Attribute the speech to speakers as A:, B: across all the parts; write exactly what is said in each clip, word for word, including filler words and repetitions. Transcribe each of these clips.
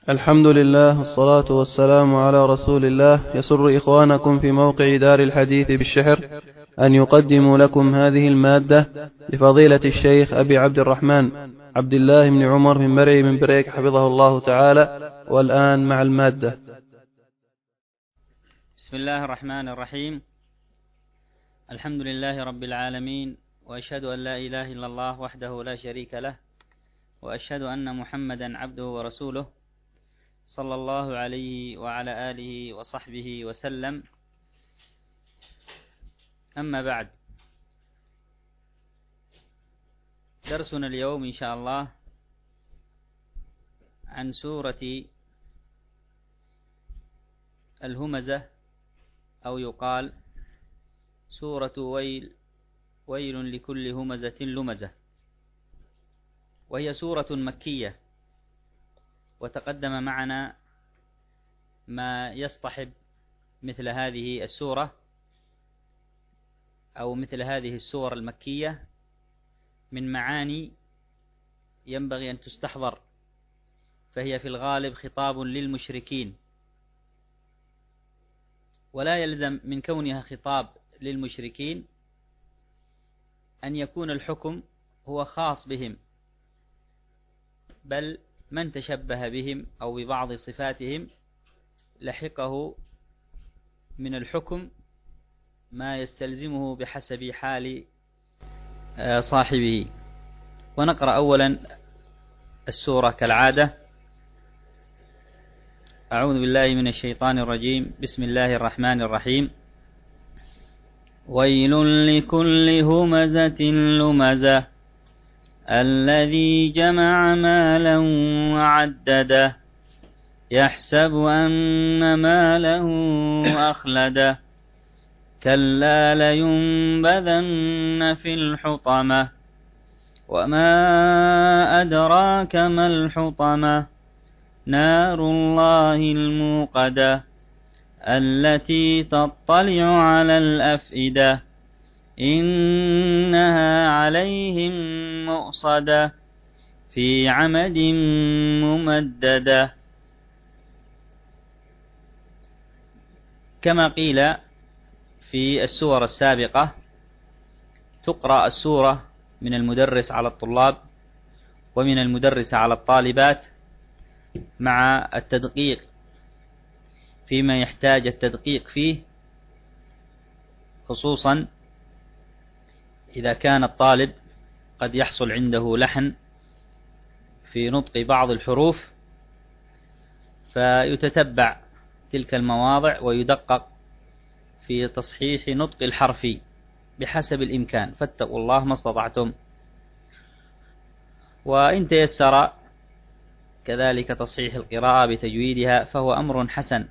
A: الحمد لله والصلاة والسلام على رسول الله. يسر إخوانكم في موقع دار الحديث بالشحر أن يقدموا لكم هذه المادة لفضيلة الشيخ أبي عبد الرحمن عبد الله بن عمر بن مرعي بن بريك حفظه الله تعالى. والآن مع المادة.
B: بسم الله الرحمن الرحيم. الحمد لله رب العالمين، وأشهد أن لا إله إلا الله وحده لا شريك له، وأشهد أن محمدا عبده ورسوله صلى الله عليه وعلى آله وصحبه وسلم. أما بعد، درسنا اليوم إن شاء الله عن سورة الهمزة، أو يقال سورة ويل ويل لكل همزة لمزة، وهي سورة مكية. وتقدم معنا ما يصطحب مثل هذه السورة أو مثل هذه السور المكية من معاني ينبغي أن تستحضر، فهي في الغالب خطاب للمشركين، ولا يلزم من كونها خطاب للمشركين أن يكون الحكم هو خاص بهم، بل من تشبه بهم أو ببعض صفاتهم لحقه من الحكم ما يستلزمه بحسب حال صاحبه. ونقرأ أولا السورة كالعادة. أعوذ بالله من الشيطان الرجيم. بسم الله الرحمن الرحيم. ويل لكل همزة لمزة الذي جمع مالا وعدده يحسب أن ماله أخلده كلا لينبذن في الحطمة وما أدراك ما الحطمة نار الله الموقدة التي تطلع على الأفئدة إنها عليهم مؤصدة في عمد ممددة. كما قيل في السور السابقة، تقرأ السورة من المدرس على الطلاب ومن المدرس على الطالبات مع التدقيق فيما يحتاج التدقيق فيه، خصوصا إذا كان الطالب قد يحصل عنده لحن في نطق بعض الحروف، فيتتبع تلك المواضع ويدقق في تصحيح نطق الحرف بحسب الإمكان، فاتقوا الله ما استطعتم. وإن تيسر كذلك تصحيح القراءة بتجويدها فهو أمر حسن.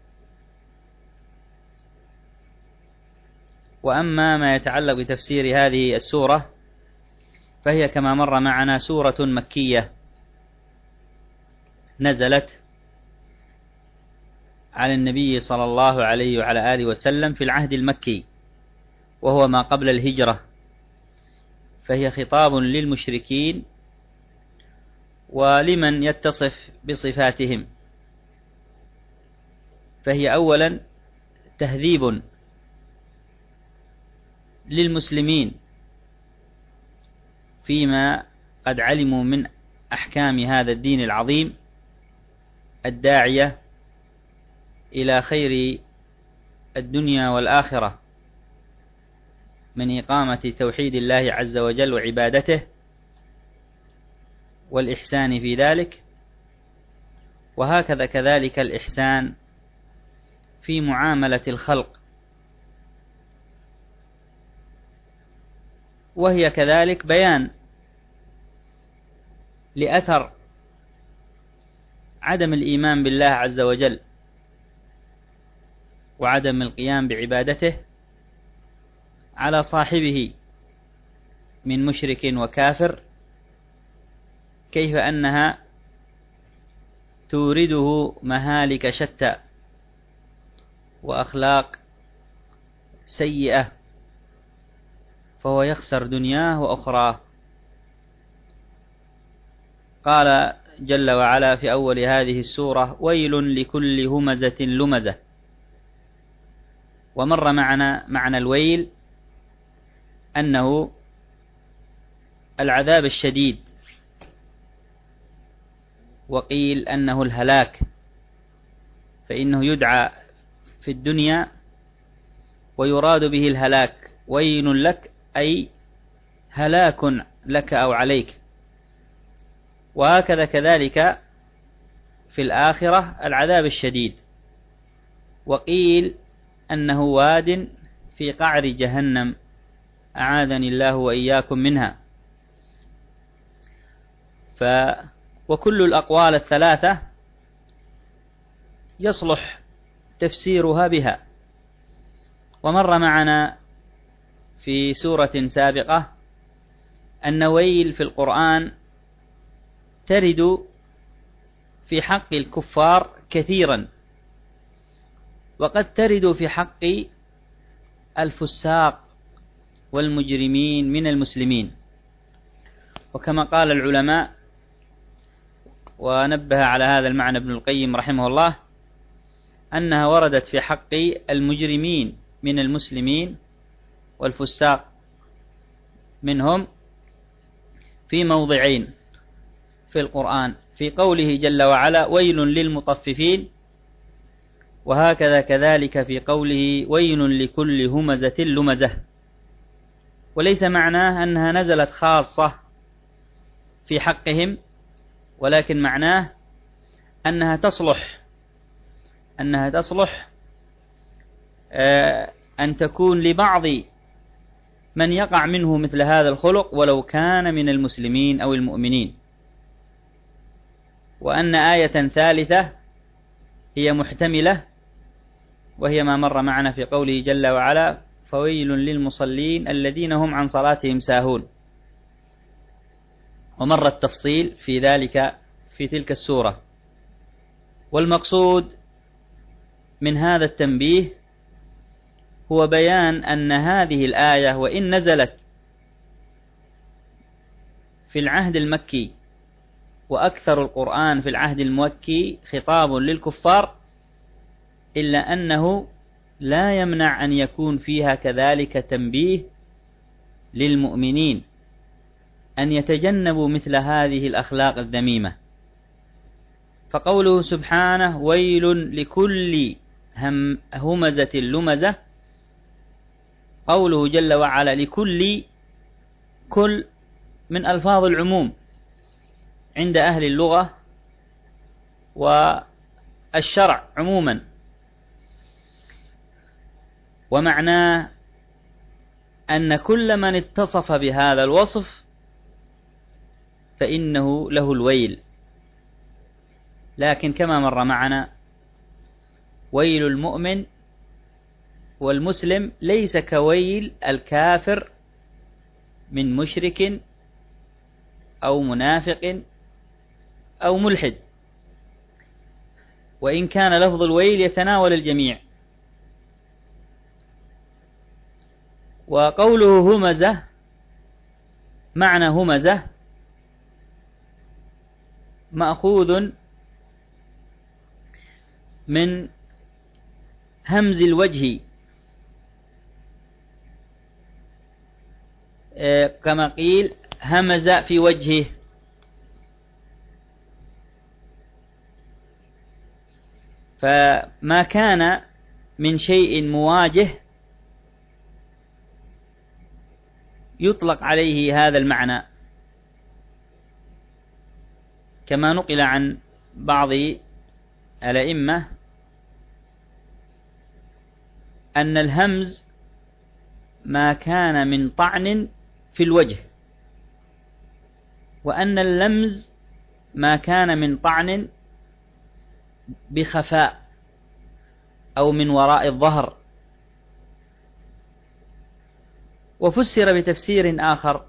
B: وأما ما يتعلق بتفسير هذه السورة فهي كما مر معنا سورة مكية نزلت على النبي صلى الله عليه وعلى آله وسلم في العهد المكي، وهو ما قبل الهجرة، فهي خطاب للمشركين ولمن يتصف بصفاتهم. فهي أولا تهذيب للمسلمين فيما قد علموا من أحكام هذا الدين العظيم الداعية إلى خير الدنيا والآخرة من إقامة توحيد الله عز وجل وعبادته والإحسان في ذلك، وهكذا كذلك الإحسان في معاملة الخلق. وهي كذلك بيان لأثر عدم الإيمان بالله عز وجل وعدم القيام بعبادته على صاحبه من مشرك وكافر، كيف أنها تورده مهالك شتى وأخلاق سيئة، فهو يخسر دنياه وأخراه. قال جل وعلا في أول هذه السورة: ويل لكل همزة لمزة. ومر معنا معنى الويل أنه العذاب الشديد، وقيل أنه الهلاك، فإنه يدعى في الدنيا ويراد به الهلاك. ويل لك أي هلاك لك أو عليك. وهكذا كذلك في الآخرة العذاب الشديد. وقيل أنه واد في قعر جهنم، أعاذني الله وإياكم منها. ف وكل الأقوال الثلاثة يصلح تفسيرها بها. ومر معنا في سورة سابقة أن ويل في القرآن ترد في حق الكفار كثيرا، وقد ترد في حق الفساق والمجرمين من المسلمين. وكما قال العلماء، ونبه على هذا المعنى ابن القيم رحمه الله، أنها وردت في حق المجرمين من المسلمين والفساق منهم في موضعين في القرآن: في قوله جل وعلا: ويل للمطففين، وهكذا كذلك في قوله: ويل لكل همزة لمزة. وليس معناه أنها نزلت خاصة في حقهم، ولكن معناه أنها تصلح أنها تصلح أن تكون لبعض من يقع منه مثل هذا الخلق ولو كان من المسلمين أو المؤمنين. وأن آية ثالثة هي محتملة، وهي ما مر معنا في قوله جل وعلا: فويل للمصلين الذين هم عن صلاتهم ساهون. ومر التفصيل في ذلك في تلك السورة. والمقصود من هذا التنبيه هو بيان أن هذه الآية وإن نزلت في العهد المكي، وأكثر القرآن في العهد المكي خطاب للكفار، إلا أنه لا يمنع أن يكون فيها كذلك تنبيه للمؤمنين أن يتجنبوا مثل هذه الأخلاق الذميمة. فقوله سبحانه: ويل لكل هم همزة لمزة، قوله جل وعلا لكل، كل من ألفاظ العموم عند أهل اللغة والشرع عموما، ومعناه أن كل من اتصف بهذا الوصف فإنه له الويل. لكن كما مر معنا، ويل المؤمن والمسلم ليس كويل الكافر من مشرك أو منافق أو ملحد، وإن كان لفظ الويل يتناول الجميع. وقوله همزة، معنى همزة مأخوذ من همز الوجه، كما قيل همز في وجهه. فما كان من شيء مواجه يطلق عليه هذا المعنى، كما نقل عن بعض الأئمة أن الهمز ما كان من طعن في الوجه، وأن اللمز ما كان من طعن بخفاء أو من وراء الظهر. وفسر بتفسير آخر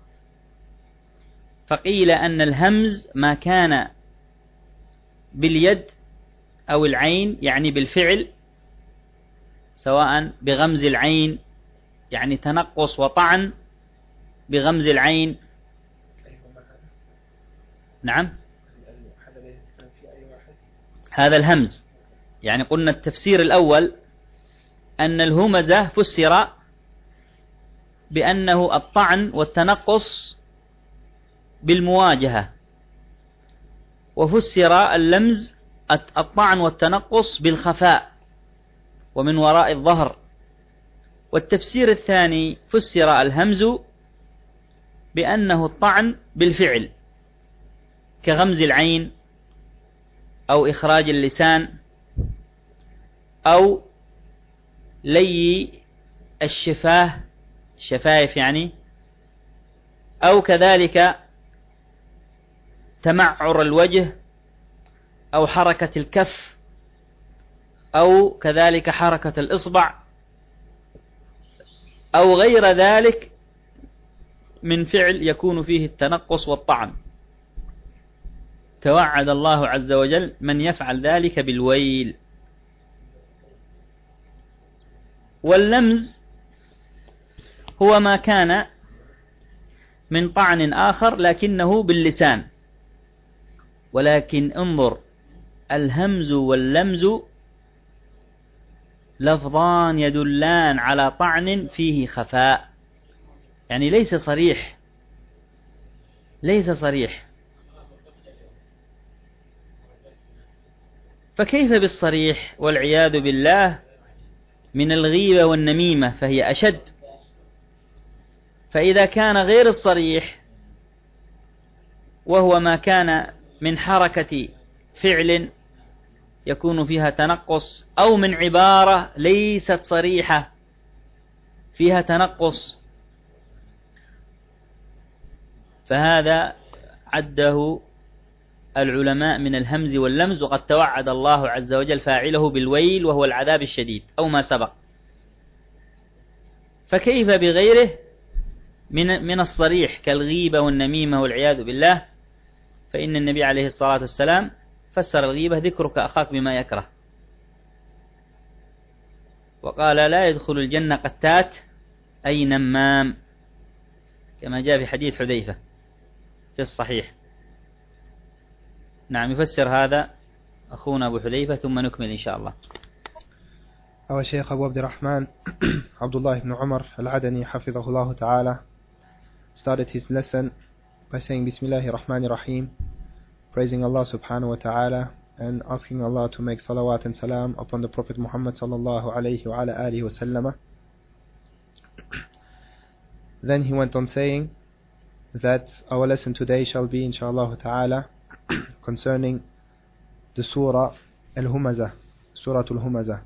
B: فقيل أن الهمز ما كان باليد أو العين، يعني بالفعل، سواء بغمز العين يعني تنقص وطعن بغمز العين. نعم. هذا الهمز. يعني قلنا التفسير الأول أن الهمزة فسر بأنه الطعن والتنقص بالمواجهة، وفسر اللمز الطعن والتنقص بالخفاء ومن وراء الظهر. والتفسير الثاني فسر الهمز بأنه الطعن بالفعل كغمز العين أو إخراج اللسان أو لي الشفاه الشفايف يعني، أو كذلك تمعر الوجه أو حركة الكف أو كذلك حركة الإصبع أو غير ذلك من فعل يكون فيه التنقص والطعن. توعد الله عز وجل من يفعل ذلك بالويل. واللمز هو ما كان من طعن آخر لكنه باللسان. ولكن انظر، الهمز واللمز لفظان يدلان على طعن فيه خفاء، يعني ليس صريح ليس صريح فكيف بالصريح والعياذ بالله من الغيبة والنميمة فهي أشد. فإذا كان غير الصريح وهو ما كان من حركة فعل يكون فيها تنقص أو من عبارة ليست صريحة فيها تنقص، فهذا عده العلماء من الهمز واللمز، وقد توعد الله عز وجل فاعله بالويل وهو العذاب الشديد أو ما سبق. فكيف بغيره من من الصريح كالغيبة والنميمة والعياذ بالله؟ فإن النبي عليه الصلاة والسلام فسر الغيبة ذكرك أخاك بما يكره، وقال لا يدخل الجنة قتات أي نمام، كما جاء في حديث حذيفة في الصحيح. نعم، يفسر هذا أخونا أبو حذيفة ثم نكمل إن شاء الله.
C: Our Shaykh Abu Abdurrahman Abdullah ibn Umar al-Adani Hafidhahullah Ta'ala started his lesson by saying Bismillahir Rahmanir Rahim, praising Allah subhanahu wa ta'ala and asking Allah to make salawat and salam upon the Prophet Muhammad sallallahu alayhi wa ala alihi wa sallama. Then he went on saying that our lesson today shall be inshallah ta'ala concerning the surah al-Humazah, surah al-Humazah.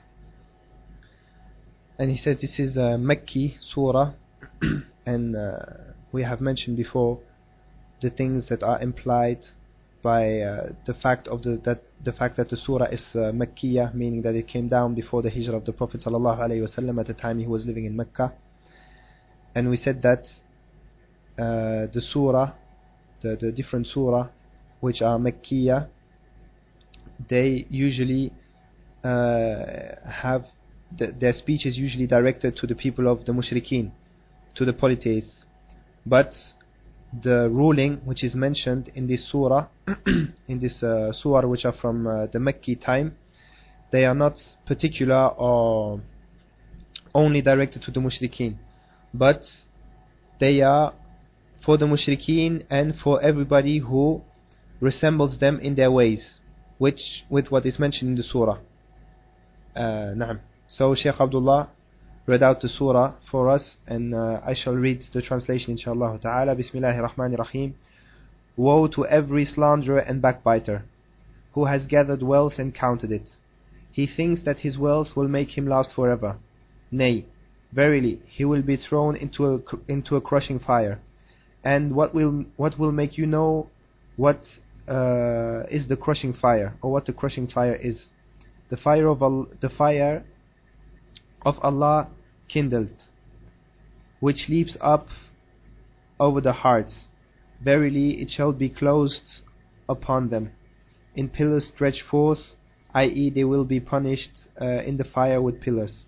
C: And he said this is a Makki surah, and uh, we have mentioned before the things that are implied by uh, the fact of the that the fact that the surah is uh, Makkiyah, meaning that it came down before the hijrah of the Prophet sallallahu alaihi wasallam at the time he was living in Mecca. And we said that uh, the surah, the, the different surah which are Makkiyah, they usually uh, have the, their speech is usually directed to the people of the mushrikeen, to the polytheists. But the ruling which is mentioned in this surah, in this uh, surah which are from uh, the Makki time, they are not particular or only directed to the mushrikeen, but they are for the mushrikeen and for everybody who resembles them in their ways, which with what is mentioned in the surah. Uh, na'am. So Shaykh Abdullah read out the surah for us, and uh, I shall read the translation inshallah ta'ala. Bismillahir Rahmanir Rahim. Woe to every slanderer and backbiter who has gathered wealth and counted it. He thinks that his wealth will make him last forever. Nay, verily he will be thrown into a, into a crushing fire. And what will what will make you know what uh, is the crushing fire, or what the crushing fire is? The fire of al- the fire of Allah kindled, which leaps up over the hearts. Verily it shall be closed upon them in pillars stretched forth, that is they will be punished uh, in the fire with pillars.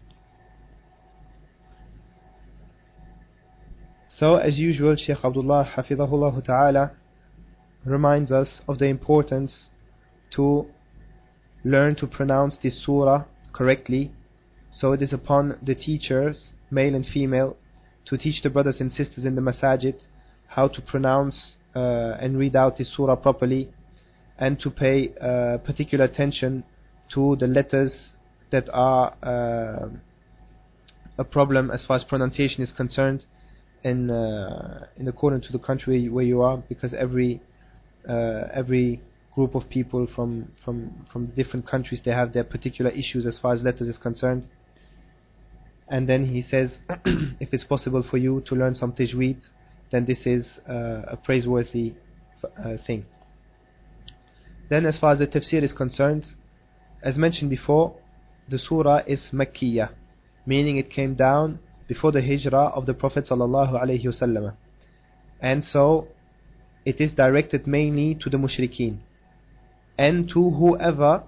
C: So as usual, Shaykh Abdullah Hafidhahullah Ta'ala reminds us of the importance to learn to pronounce this surah correctly. So it is upon the teachers, male and female, to teach the brothers and sisters in the masajid how to pronounce uh, and read out this surah properly, and to pay uh, particular attention to the letters that are uh, a problem as far as pronunciation is concerned, in uh, in according to the country where you are, because every uh, every group of people from from from different countries, they have their particular issues as far as letters is concerned. And then he says, if it's possible for you to learn some tajweed, then this is uh, a praiseworthy uh, thing. Then as far as the tafsir is concerned, as mentioned before, the surah is Makkiyah, meaning it came down before the hijrah of the Prophet sallallahu alaihi wasallam, and so it is directed mainly to the mushrikeen and to whoever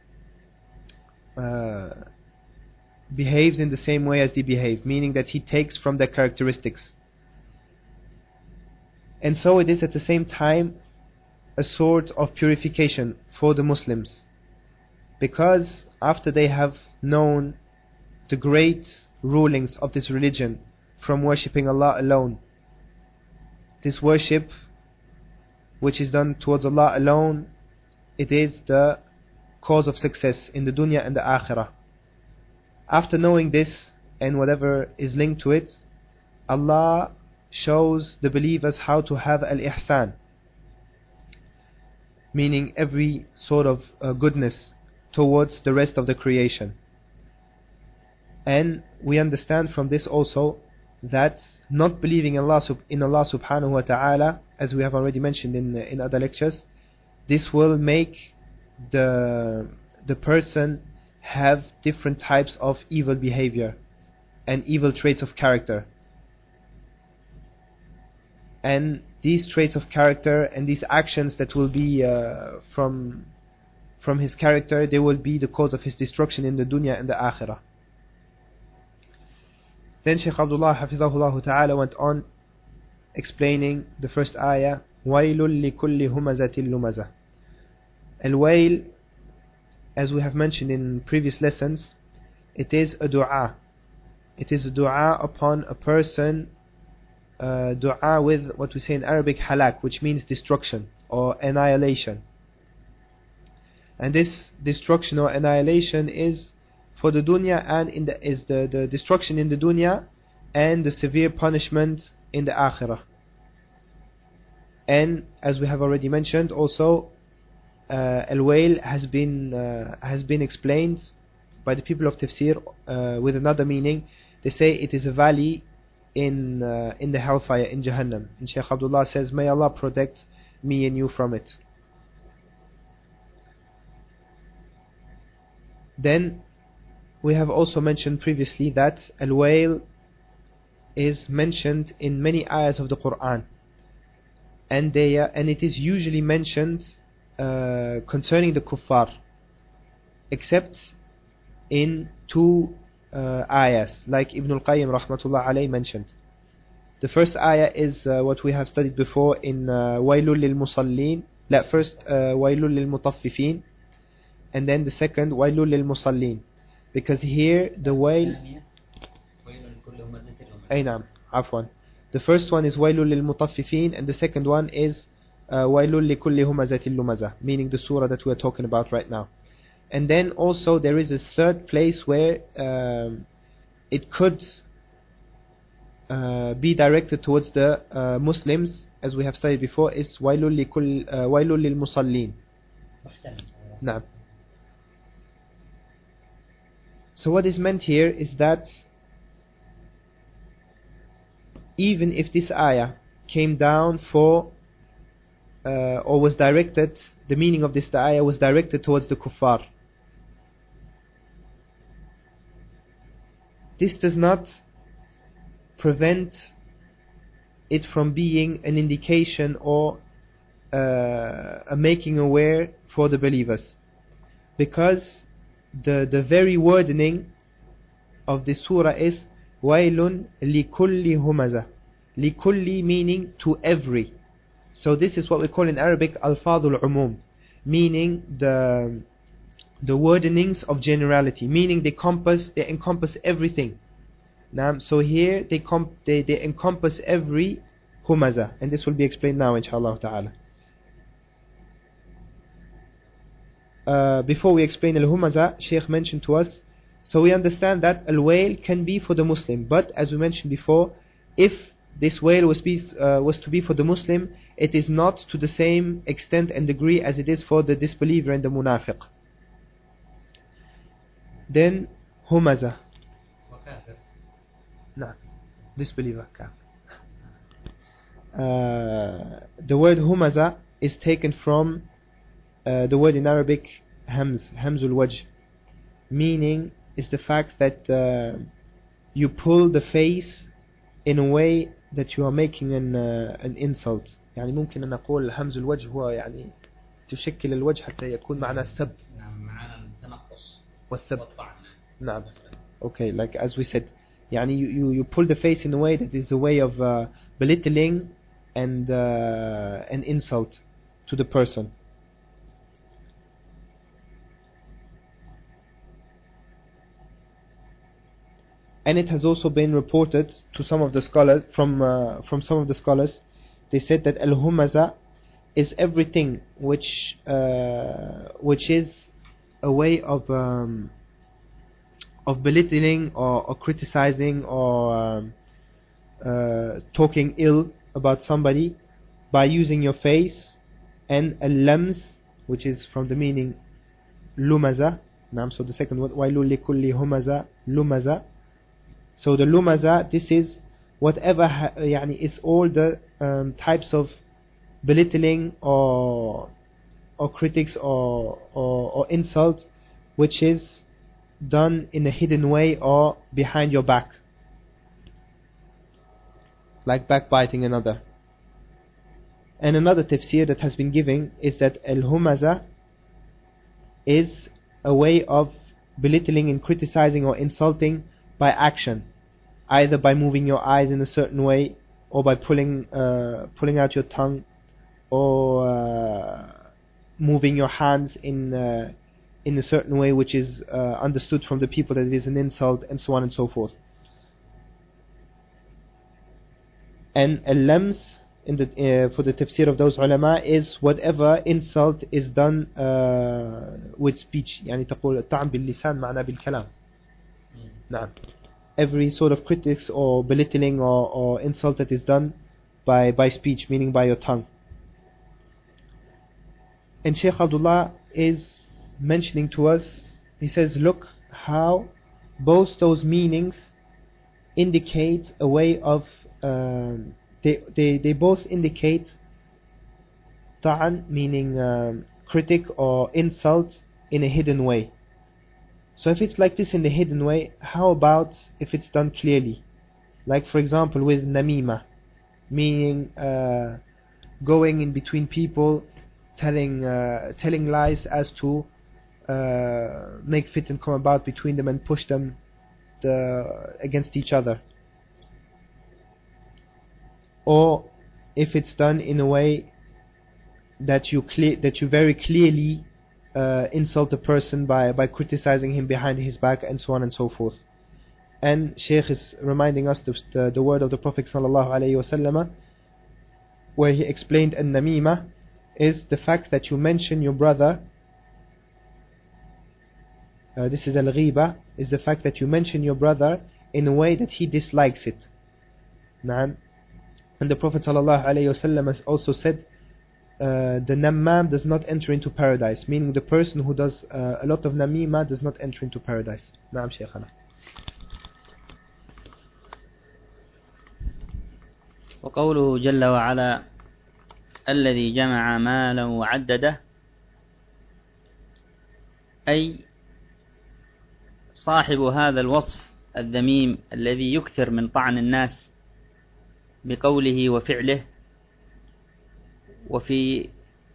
C: uh, behaves in the same way as they behave, meaning that he takes from their characteristics. And so it is at the same time a sort of purification for the Muslims, because after they have known the great rulings of this religion from worshipping Allah alone, this worship which is done towards Allah alone, it is the cause of success in the dunya and the akhirah. After knowing this and whatever is linked to it, Allah shows the believers how to have al-ihsan, meaning every sort of uh, goodness towards the rest of the creation. And we understand from this also that not believing in Allah, in Allah subhanahu wa ta'ala, as we have already mentioned in in other lectures, this will make the the person have different types of evil behavior and evil traits of character. And these traits of character and these actions that will be uh, from from his character, they will be the cause of his destruction in the dunya and the akhirah. Then Shaykh Abdullah Hafizahullah Ta'ala went on explaining the first ayah, وَيْلٌ لِكُلِّ هُمَزَةٍ لُمَزَةٍ. Al-Wail, as we have mentioned in previous lessons, it is a dua. It is a dua upon a person, uh, dua with what we say in Arabic halak, which means destruction or annihilation. And this destruction or annihilation is for the dunya and in the is the, the destruction in the dunya and the severe punishment in the akhirah. And as we have already mentioned, also uh, al-wail has been uh, has been explained by the people of tafsir uh, with another meaning. They say it is a valley in uh, in the hellfire in Jahannam. And Shaykh Abdullah says, may Allah protect me and you from it. Then we have also mentioned previously that al-wail is mentioned in many ayahs of the Quran, and they uh, and it is usually mentioned uh, concerning the kuffar, except in two uh, ayahs, like Ibn al-Qayyim rahmatullah alayhi mentioned. The first ayah is uh, what we have studied before in wailul lil musallin. La, first wailul lil mutaffifin, and then the second wailul lil musallin. Because here the wail, aynam, afwan. The first one is wailul lil mutaffifin, and the second one is wailul li kulli humazatin lumazah, meaning the surah that we are talking about right now. And then also there is a third place where um, it could uh, be directed towards the uh, Muslims, as we have studied before, is wailul li kull wailul lil musallin. Naam. So what is meant here is that even if this ayah came down for uh, or was directed, the meaning of this ayah was directed towards the kuffar, this does not prevent it from being an indication or uh, a making aware for the believers, because the the very wording of this surah is wailun likulli humaza, likulli meaning to every. So this is what we call in Arabic alfadul umum, meaning the the wordings of generality, meaning they encompass they encompass everything. Now, so here they, comp they they encompass every humaza, and this will be explained now, inshallah ta'ala. Uh, before we explain al-humaza, Shaykh mentioned to us, so we understand that al-wail can be for the Muslim, but as we mentioned before, if this wail was, be, uh, was to be for the Muslim, it is not to the same extent and degree as it is for the disbeliever and the munafiq. Then humaza, no, disbeliever. Uh, the word humaza is taken from uh, the word in Arabic hams, hamzul wajh, meaning is the fact that uh, you pull the face in a way that you are making an uh, an insult. يعني ممكن أن نقول همز الوجه هو يعني تشكل الوجه حتى يكون معنى السب.
B: نعم معنى التنقص
C: والسب.
B: والطعن.
C: نعم. Okay, like as we said, يعني you, you you pull the face in a way that is a way of uh, belittling and uh, an insult to the person. And it has also been reported to some of the scholars, from uh, from some of the scholars, they said that al-humaza is everything which uh, which is a way of um, of belittling or, or criticizing or um, uh, talking ill about somebody by using your face, and al-lams, which is from the meaning lumaza. So the second word, wailul likulli humaza, lumaza. So the lumaza, this is whatever ha يعني is all the um, types of belittling or or critics or, or or insult which is done in a hidden way or behind your back, like backbiting another. And another tafsir that has been given is that al-humaza is a way of belittling and criticizing or insulting by action, either by moving your eyes in a certain way, or by pulling uh, pulling out your tongue, or uh, moving your hands in uh, in a certain way which is uh, understood from the people that it is an insult, and so on and so forth. And al-lams in the uh, for the tafsir of those ulama is whatever insult is done uh, with speech. يعني تقول الطعن باللسان معناه بالكلام. نعم. Every sort of critics or belittling or, or insult that is done by by speech, meaning by your tongue. And Shaykh Abdullah is mentioning to us, he says, look how both those meanings indicate a way of um, they, they they both indicate ta'an, meaning um, critic or insult in a hidden way. So if it's like this in the hidden way, how about if it's done clearly? Like for example with namima, meaning uh, going in between people, telling uh, telling lies as to uh, make fitn come about between them and push them the, against each other. Or if it's done in a way that you clear that you very clearly Uh, insult the person by, by criticizing him behind his back, and so on and so forth. And Shaykh is reminding us the, the, the word of the Prophet sallallahu alaihi wasallam, where he explained an-namima is the fact that you mention your brother. Uh, this is al-ghiba, is the fact that you mention your brother in a way that he dislikes it. Naam. And the Prophet sallallahu alaihi wasallam has also said, Uh, the nammam does not enter into paradise, meaning the person who does uh, a lot of namima does not enter into paradise. نعم شيخنا.
B: وقوله جل وعلا الذي جمع مالا وعدده، أي صاحب هذا الوصف الذميم الذي يكثر من طعن الناس بقوله وفعله وفي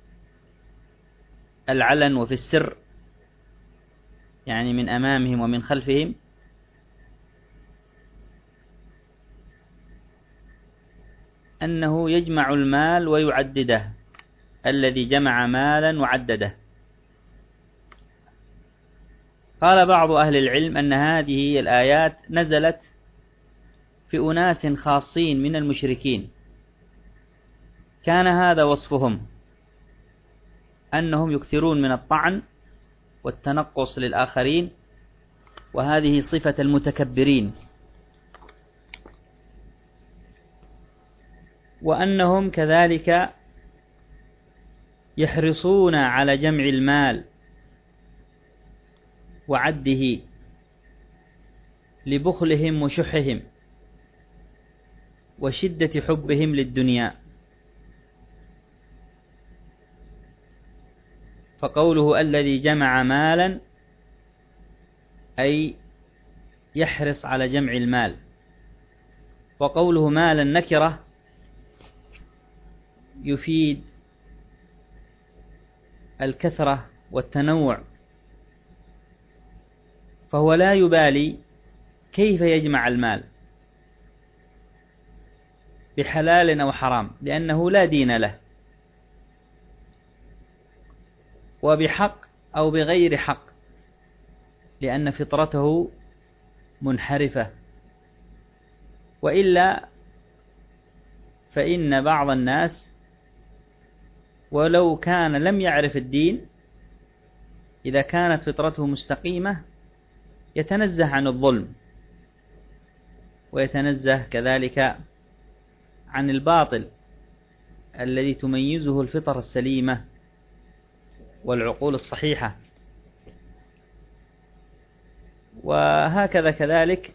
B: العلن وفي السر، يعني من أمامهم ومن خلفهم، أنه يجمع المال ويعدده، الذي جمع مالا وعدده. قال بعض أهل العلم أن هذه الآيات نزلت في أناس خاصين من المشركين، كان هذا وصفهم أنهم يكثرون من الطعن والتنقص للآخرين، وهذه صفة المتكبرين، وأنهم كذلك يحرصون على جمع المال وعده لبخلهم وشحهم وشدة حبهم للدنيا. فقوله الذي جمع مالا أي يحرص على جمع المال، وقوله مالا نكرة يفيد الكثرة والتنوع، فهو لا يبالي كيف يجمع المال بحلال أو حرام، لأنه لا دين له، وبحق أو بغير حق، لأن فطرته منحرفة. وإلا فإن بعض الناس ولو كان لم يعرف الدين، إذا كانت فطرته مستقيمة يتنزه عن الظلم، ويتنزه كذلك عن الباطل الذي تميزه الفطر السليمة والعقول الصحيحة. وهكذا كذلك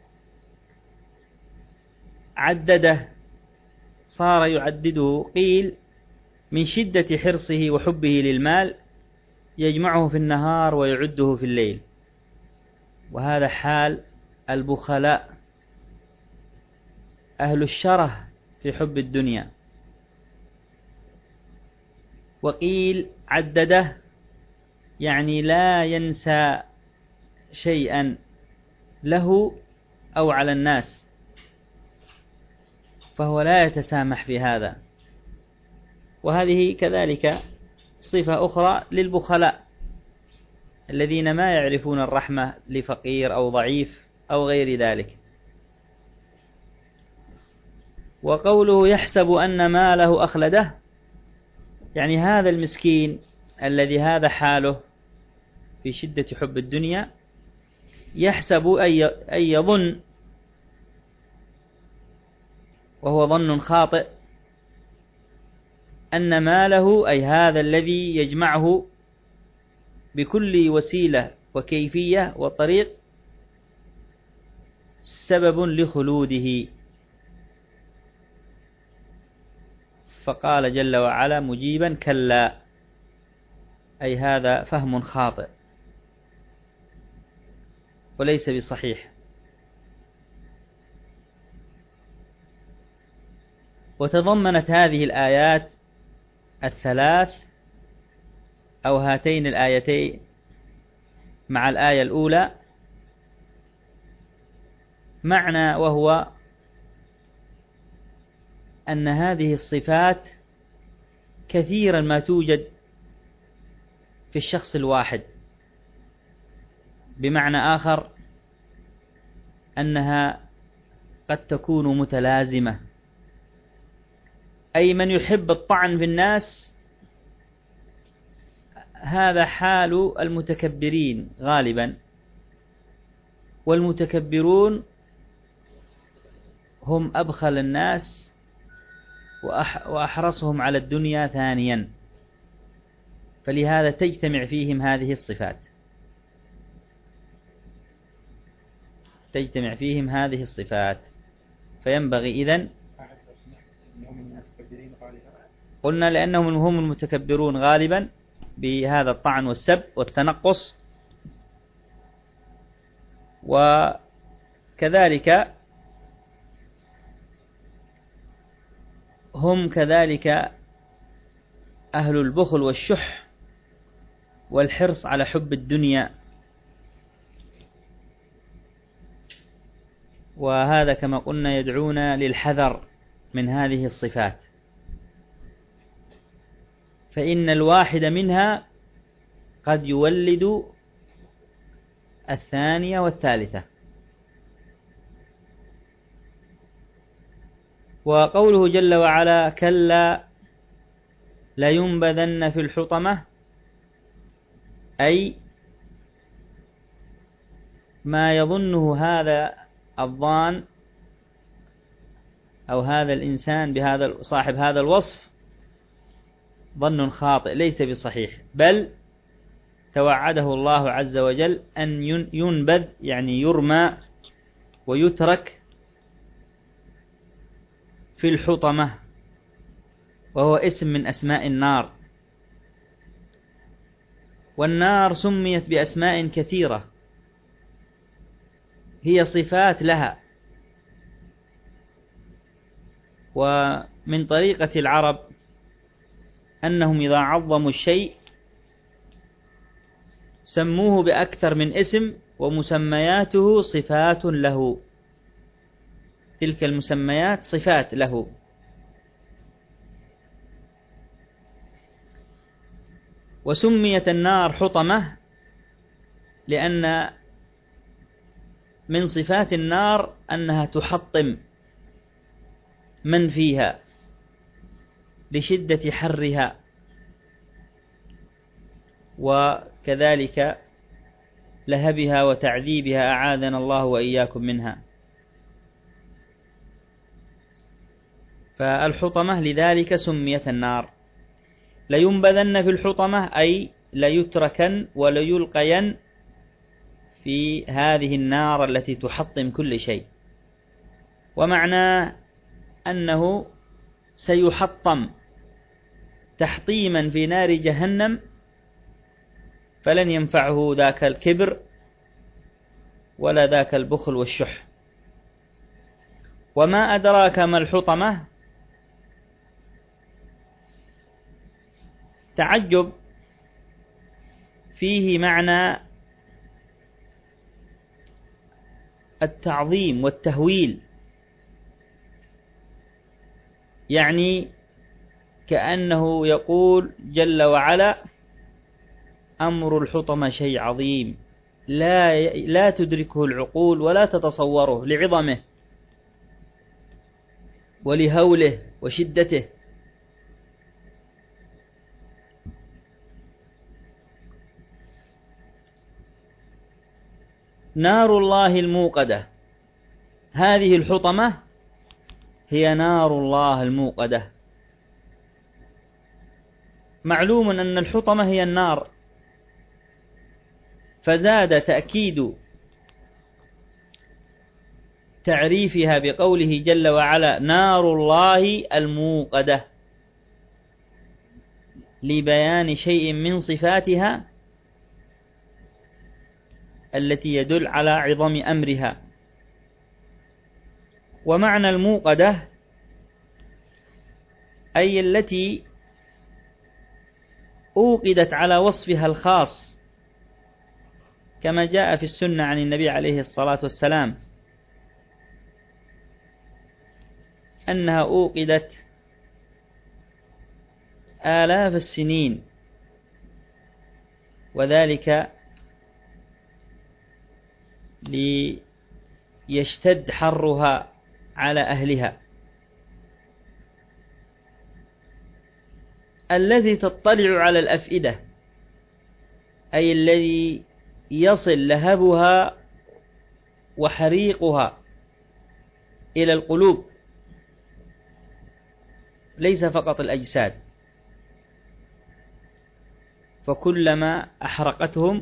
B: عدده، صار يعدده، قيل من شدة حرصه وحبه للمال يجمعه في النهار ويعده في الليل، وهذا حال البخلاء أهل الشره في حب الدنيا. وقيل عدده يعني لا ينسى شيئا له أو على الناس، فهو لا يتسامح في هذا. وهذه كذلك صفة أخرى للبخلاء الذين ما يعرفون الرحمة لفقير أو ضعيف أو غير ذلك. وقوله يحسب أن ماله أخلده، يعني هذا المسكين الذي هذا حاله في شدة حب الدنيا يحسب أي يظن، وهو ظن خاطئ، أن ماله أي هذا الذي يجمعه بكل وسيلة وكيفية وطريق سبب لخلوده. فقال جل وعلا مجيبا كلا، أي هذا فهم خاطئ وليس بصحيح. وتضمنت هذه الآيات الثلاث أو هاتين الآيتين مع الآية الأولى معنى، وهو أن هذه الصفات كثيرا ما توجد في الشخص الواحد، بمعنى آخر أنها قد تكون متلازمة، أي من يحب الطعن في الناس هذا حال المتكبرين غالبا، والمتكبرون هم أبخل الناس وأحرصهم على الدنيا ثانيا، فلهذا تجتمع فيهم هذه الصفات، تجتمع فيهم هذه الصفات. فينبغي إذن، قلنا لأنهم هم المتكبرون غالبا بهذا الطعن والسب والتنقص، وكذلك هم كذلك أهل البخل والشح والحرص على حب الدنيا، وهذا كما قلنا يدعونا للحذر من هذه الصفات، فإن الواحد منها قد يولد الثانية والثالثة. وقوله جل وعلا كلا لينبذن في الحطمة، أي ما يظنه هذا الظان أو هذا الإنسان بهذا صاحب هذا الوصف ظن خاطئ ليس بصحيح، بل توعده الله عز وجل أن ينبذ يعني يرمى ويترك في الحطمة، وهو اسم من أسماء النار. والنار سميت بأسماء كثيرة هي صفات لها. ومن طريقة العرب أنهم إذا عظموا الشيء سموه بأكثر من اسم، ومسمياته صفات له، تلك المسميات صفات له. وسميت النار حطمة لأن من صفات النار أنها تحطم من فيها لشدة حرها، وكذلك لهبها وتعذيبها، أعاذنا الله وإياكم منها. فالحطمة لذلك سميت النار. لينبذن في الحطمة أي ليتركن وليلقين في هذه النار التي تحطم كل شيء. ومعنى أنه سيحطم تحطيما في نار جهنم، فلن ينفعه ذاك الكبر ولا ذاك البخل والشح. وما أدراك ما الحطمة؟ تعجب فيه معنى التعظيم والتهويل، يعني كأنه يقول جل وعلا أمر الحطمة شيء عظيم لا لا تدركه العقول ولا تتصوره لعظمه ولهوله وشدته. نار الله الموقدة، هذه الحطمة هي نار الله الموقدة. معلوم أن الحطمة هي النار، فزاد تأكيد تعريفها بقوله جل وعلا نار الله الموقدة، لبيان شيء من صفاتها التي يدل على عظم أمرها. ومعنى الموقدة أي التي أوقدت على وصفها الخاص، كما جاء في السنة عن النبي عليه الصلاة والسلام أنها أوقدت آلاف السنين، وذلك ليشتد حرها على أهلها. الذي تطلع على الأفئدة أي الذي يصل لهبها وحريقها إلى القلوب، ليس فقط الأجساد، فكلما أحرقتهم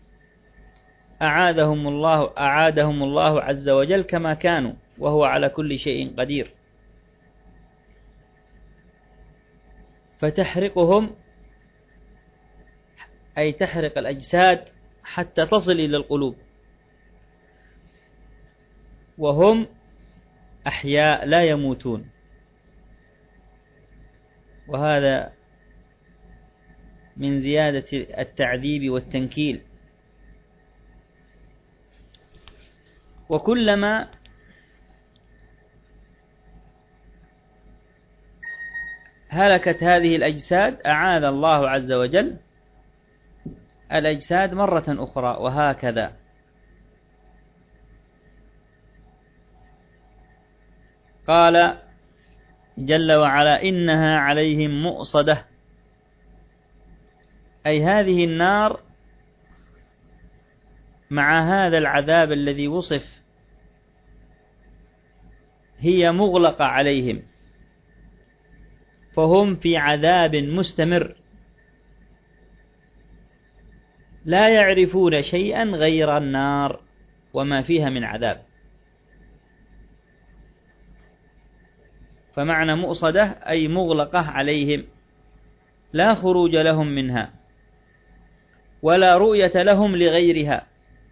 B: أعادهم الله أعادهم الله عز وجل كما كانوا، وهو على كل شيء قدير. فتحرقهم أي تحرق الأجساد حتى تصل إلى القلوب، وهم أحياء لا يموتون. وهذا من زيادة التعذيب والتنكيل. وكلما هلكت هذه الأجساد أعاذ الله عز وجل الأجساد مرة أخرى، وهكذا قال جل وعلا إنها عليهم مؤصدة، أي هذه النار مع هذا العذاب الذي وصف هي مغلقة عليهم، فهم في عذاب مستمر لا يعرفون شيئا غير النار وما فيها من عذاب. فمعنى مؤصدة أي مغلقة عليهم، لا خروج لهم منها ولا رؤية لهم لغيرها،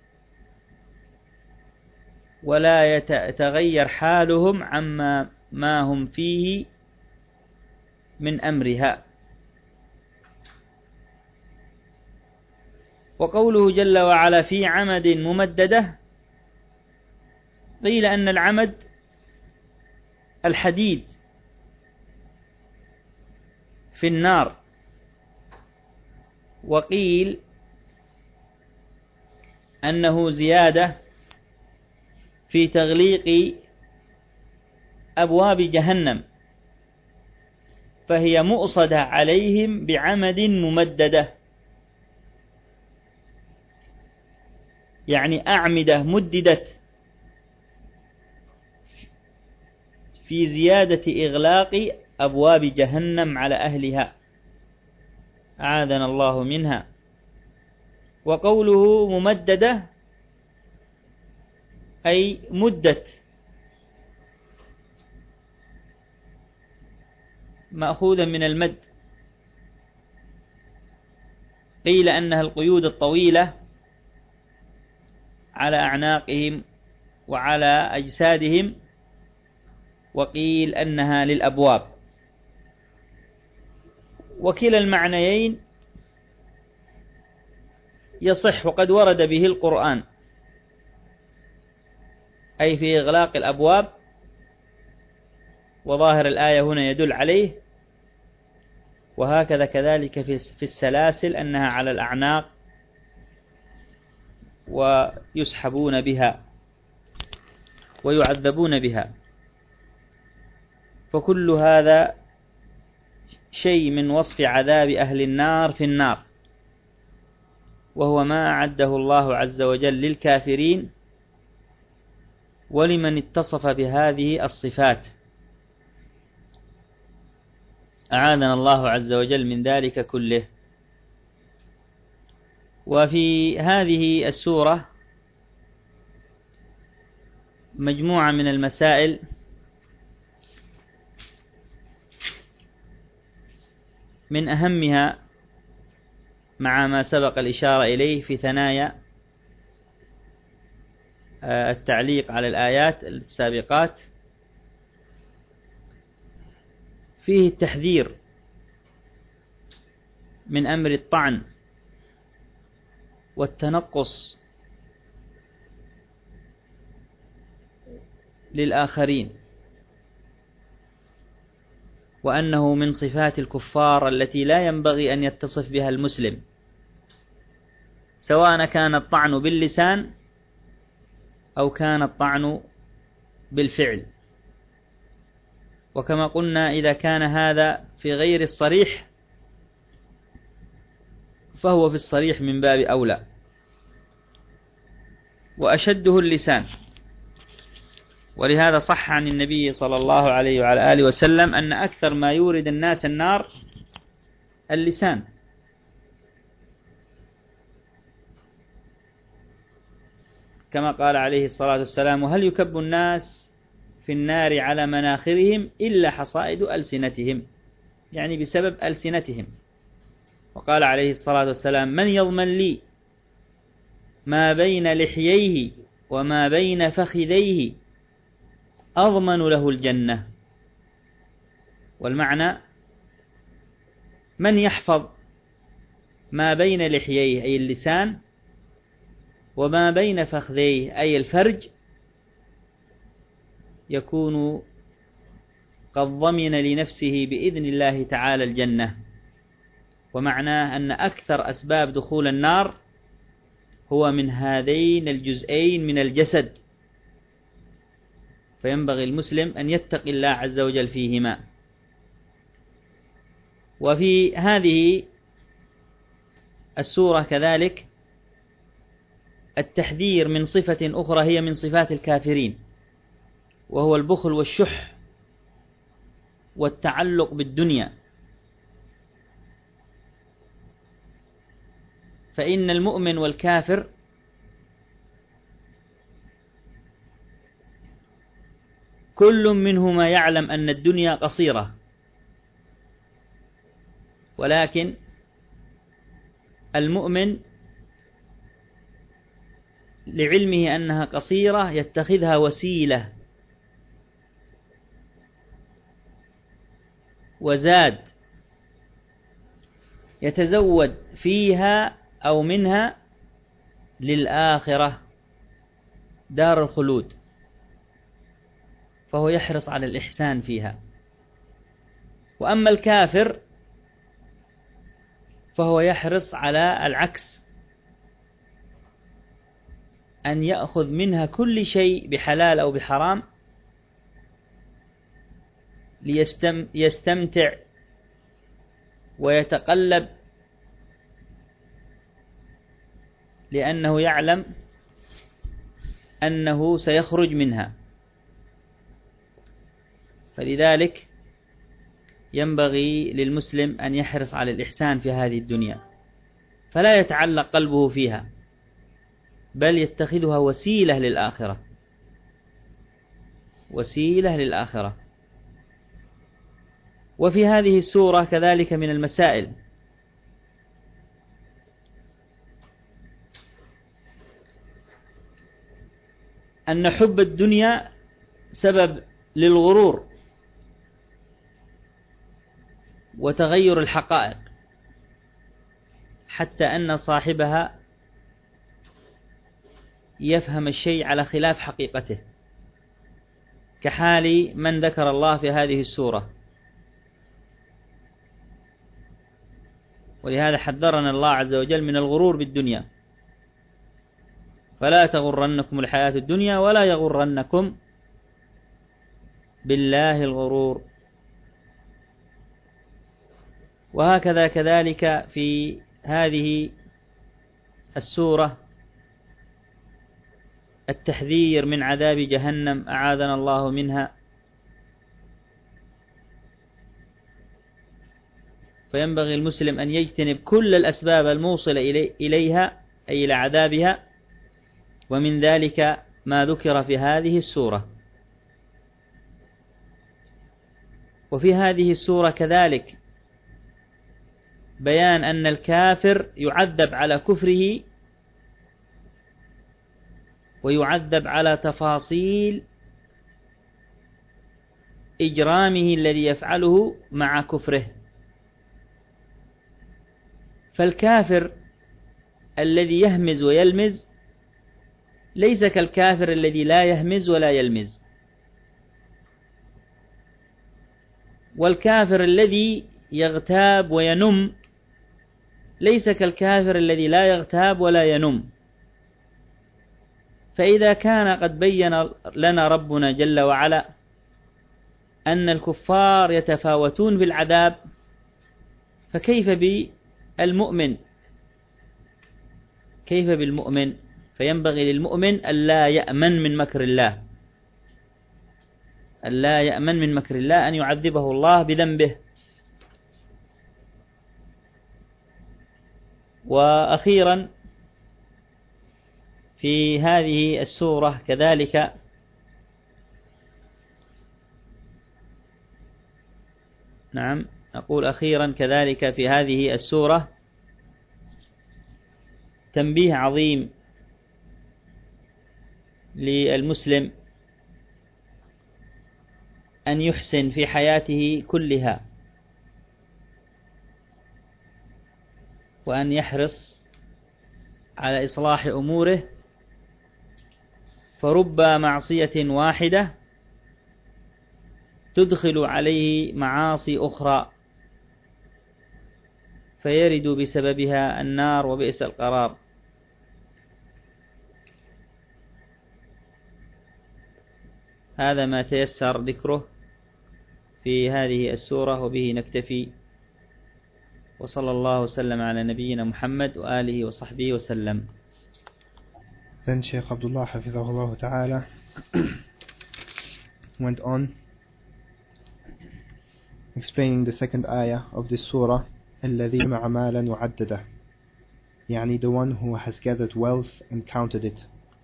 B: ولا يتغير حالهم عما ما هم فيه من أمرها. وقوله جل وعلا في عمد ممددة، قيل أن العمد الحديد في النار، وقيل أنه زيادة في تغليق أبواب جهنم، فهي مؤصدة عليهم بعمد ممددة، يعني أعمدة مددت في زيادة إغلاق أبواب جهنم على أهلها، أعاذنا الله منها. وقوله ممددة أي مدت، مأخوذا من المد. قيل أنها القيود الطويلة على أعناقهم وعلى أجسادهم، وقيل أنها للأبواب. وكلا المعنيين يصح، وقد ورد به القرآن، أي في إغلاق الأبواب، وظاهر الآية هنا يدل عليه. وهكذا كذلك في السلاسل أنها على الأعناق ويسحبون بها ويعذبون بها. فكل هذا شيء من وصف عذاب أهل النار في النار، وهو ما أعده الله عز وجل للكافرين ولمن اتصف بهذه الصفات، أعاذنا الله عز وجل من ذلك كله. وفي هذه السورة مجموعة من المسائل من أهمها مع ما سبق الإشارة إليه في ثنايا التعليق على الآيات السابقات، فيه التحذير من أمر الطعن والتنقص للآخرين، وأنه من صفات الكفار التي لا ينبغي أن يتصف بها المسلم، سواء كان الطعن باللسان أو كان الطعن بالفعل. وكما قلنا إذا كان هذا في غير الصريح فهو في الصريح من باب أولى، وأشده اللسان. ولهذا صح عن النبي صلى الله عليه وعلى آله وسلم أن أكثر ما يورد الناس النار اللسان، كما قال عليه الصلاة والسلام: وهل يكب الناس في النار على مناخرهم إلا حصائد ألسنتهم، يعني بسبب ألسنتهم. وقال عليه الصلاة والسلام: من يضمن لي ما بين لحييه وما بين فخذيه أضمن له الجنة. والمعنى من يحفظ ما بين لحييه أي اللسان وما بين فخذيه أي الفرج يكون قد ضمن لنفسه بإذن الله تعالى الجنة. ومعناه أن أكثر أسباب دخول النار هو من هذين الجزئين من الجسد، فينبغي المسلم أن يتقي الله عز وجل فيهما. وفي هذه السورة كذلك التحذير من صفة أخرى هي من صفات الكافرين، وهو البخل والشح والتعلق بالدنيا. فإن المؤمن والكافر كل منهما يعلم أن الدنيا قصيرة، ولكن المؤمن لعلمه أنها قصيرة يتخذها وسيلة وزاد يتزود فيها أو منها للآخرة دار الخلود، فهو يحرص على الإحسان فيها. وأما الكافر فهو يحرص على العكس، أن يأخذ منها كل شيء بحلال أو بحرام ليستمتع ويتقلب، لأنه يعلم أنه سيخرج منها. فلذلك ينبغي للمسلم أن يحرص على الإحسان في هذه الدنيا، فلا يتعلق قلبه فيها، بل يتخذها وسيلة للآخرة، وسيلة للآخرة. وفي هذه السورة كذلك من المسائل أن حب الدنيا سبب للغرور وتغير الحقائق، حتى أن صاحبها يفهم الشيء على خلاف حقيقته، كحال من ذكر الله في هذه السورة. ولهذا حذرنا الله عز وجل من الغرور بالدنيا، فلا تغرنكم الحياة الدنيا ولا يغرنكم بالله الغرور. وهكذا كذلك في هذه السورة التحذير من عذاب جهنم أعاذنا الله منها. فينبغي المسلم أن يجتنب كل الأسباب الموصلة إليها أي إلى عذابها، ومن ذلك ما ذكر في هذه السورة. وفي هذه السورة كذلك بيان أن الكافر يعذب على كفره، ويعذب على تفاصيل إجرامه الذي يفعله مع كفره. فالكافر الذي يهمز ويلمز ليس كالكافر الذي لا يهمز ولا يلمز، والكافر الذي يغتاب وينم ليس كالكافر الذي لا يغتاب ولا ينم. فإذا كان قد بين لنا ربنا جل وعلا أن الكفار يتفاوتون في العذاب، فكيف بالمؤمن؟ كيف بالمؤمن؟ فينبغي للمؤمن ألا يأمن من مكر الله، ألا يأمن من مكر الله، أن يعذبه الله بذنبه. وأخيرا في هذه السورة كذلك نعم أقول أخيرا كذلك في هذه السورة تنبيه عظيم للمسلم أن يحسن في حياته كلها، وأن يحرص على إصلاح أموره، فرب معصية واحدة تدخل عليه معاصي أخرى فيرد بسببها النار وبئس القرار. هذا ما تيسر ذكره في هذه السورة، وبه نكتفي. وصلى الله وسلم على نبينا محمد وآله وصحبه وسلم.
C: Then Shaykh Abdullah Hafizahullah Ta'ala went on explaining the second ayah of this surah, الَّذِي جَمَعَ مَالًا وَعَدَّدَهُ, يعني the one who has gathered wealth and counted it.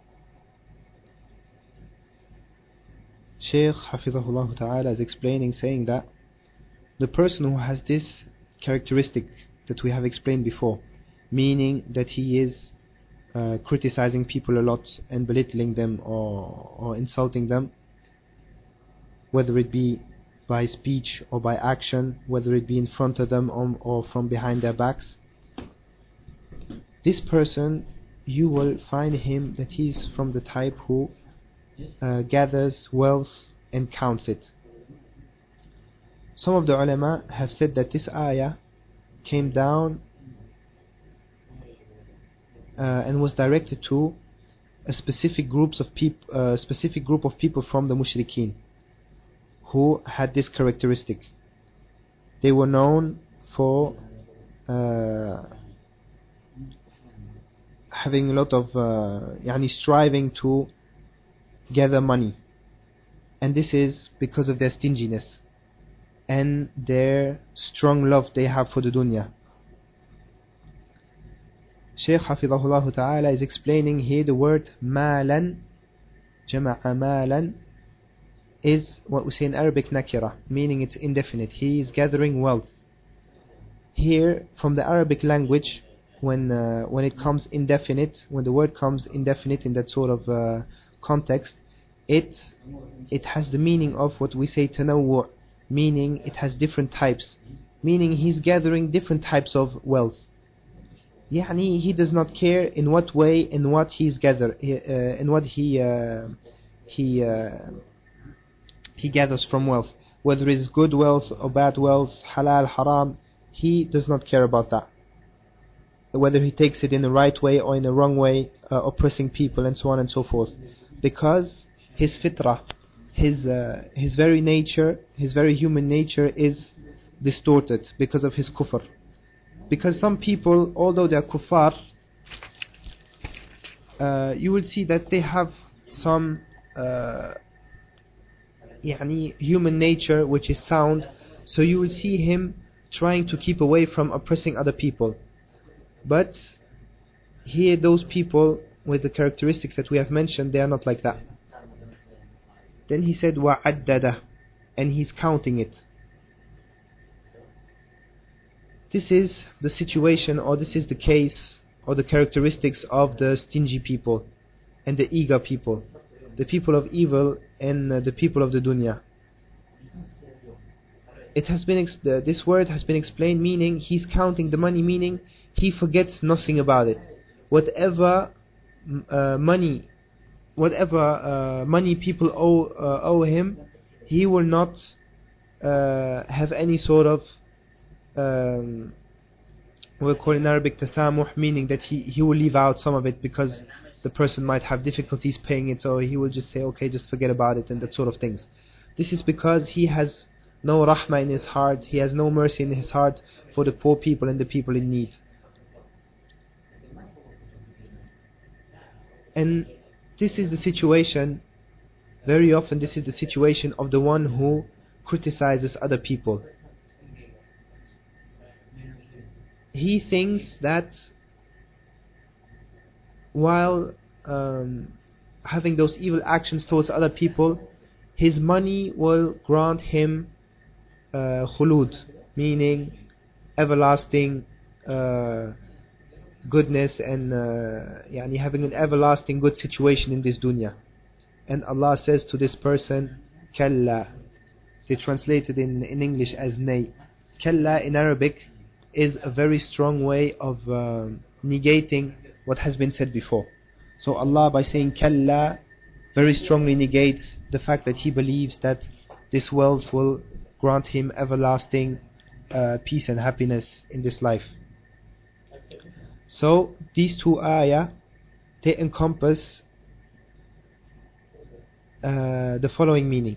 C: Shaykh Hafizahullah Ta'ala is explaining, saying that the person who has this characteristic that we have explained before, meaning that he is uh, criticizing people a lot and belittling them or, or insulting them, whether it be by speech or by action, whether it be in front of them or, or from behind their backs, this person, you will find him that he's from the type who uh, gathers wealth and counts it. Some of the ulama have said that this ayah came down uh, and was directed to a specific groups of peop- uh, specific group of people from the mushrikeen who had this characteristic. They were known for uh, having a lot of uh, yani striving to gather money, and this is because of their stinginess and their strong love they have for the dunya. Shaykh Hafidhahullah Ta'ala is explaining here the word malan, jama'a malan, is what we say in Arabic nakira, meaning it's indefinite. He is gathering wealth. Here, from the Arabic language, when uh, when it comes indefinite, when the word comes indefinite in that sort of uh, context, it it has the meaning of what we say tanawwu', meaning it has different types, meaning he's gathering different types of wealth. Yani he does not care in what way, in what he's gathered, uh, in what he uh, he uh, he gathers from wealth, whether it's good wealth or bad wealth, halal, haram, he does not care about that. Whether he takes it in the right way or in the wrong way, uh, oppressing people and so on and so forth, because his fitrah, his uh, his very nature, his very human nature is distorted because of his kufr. Because some people, although they are kuffar, uh, you will see that they have some uh, يعني human nature which is sound, so you will see him trying to keep away from oppressing other people. But here those people with the characteristics that we have mentioned, they are not like that. Then he said وَعَدَّدَ, and he's counting it. This is the situation, or this is the case, or the characteristics of the stingy people and the eager people, the people of evil and uh, the people of the dunya. It has been ex- uh, this word has been explained, meaning he's counting the money, meaning he forgets nothing about it. Whatever uh, money, whatever uh, money people owe uh, owe him, he will not uh, have any sort of um, we call in Arabic tasamuh, meaning that he, he will leave out some of it because the person might have difficulties paying it, so he will just say, okay, just forget about it and that sort of things. This is because he has no rahmah in his heart, he has no mercy in his heart for the poor people and the people in need. And this is the situation, very often this is the situation of the one who criticizes other people. He thinks that while um, having those evil actions towards other people, his money will grant him uh, khulud, meaning everlasting uh, goodness and uh, yani having an everlasting good situation in this dunya. And Allah says to this person, kalla. They translated in, in English as nay. Kalla in Arabic is a very strong way of uh, negating what has been said before. So Allah, by saying kalla, very strongly negates the fact that he believes that this wealth will grant him everlasting uh, peace and happiness in this life. So these two ayah, they encompass uh, the following meaning.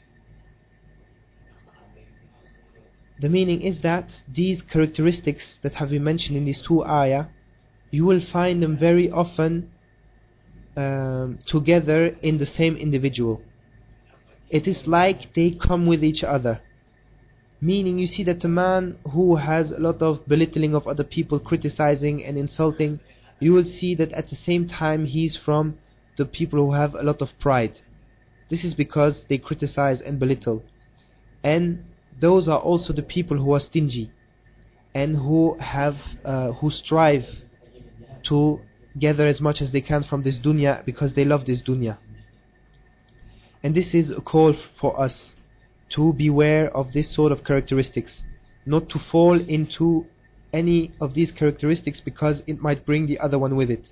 C: The meaning is that these characteristics that have been mentioned in these two ayah, you will find them very often um, together in the same individual. It is like they come with each other. Meaning, you see that a man who has a lot of belittling of other people, criticizing and insulting, you will see that at the same time he's from the people who have a lot of pride. This is because they criticize and belittle. And those are also the people who are stingy and who have, uh, who strive to gather as much as they can from this dunya because they love this dunya. And this is a call for us to beware of this sort of characteristics, not to fall into any of these characteristics because it might bring the other one with it.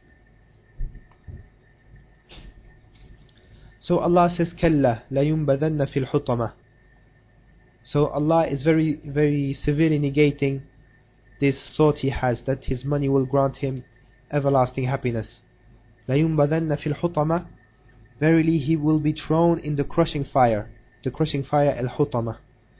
C: So Allah says, كَلَّا لَيُنْبَذَنَّ فِي الْحُطَمَةِ. So Allah is very, very severely negating this thought he has that his money will grant him everlasting happiness. لَيُنْبَذَنَّ فِي الْحُطَمَةِ. Verily he will be thrown in the crushing fire. The crushing fire, al-hutama.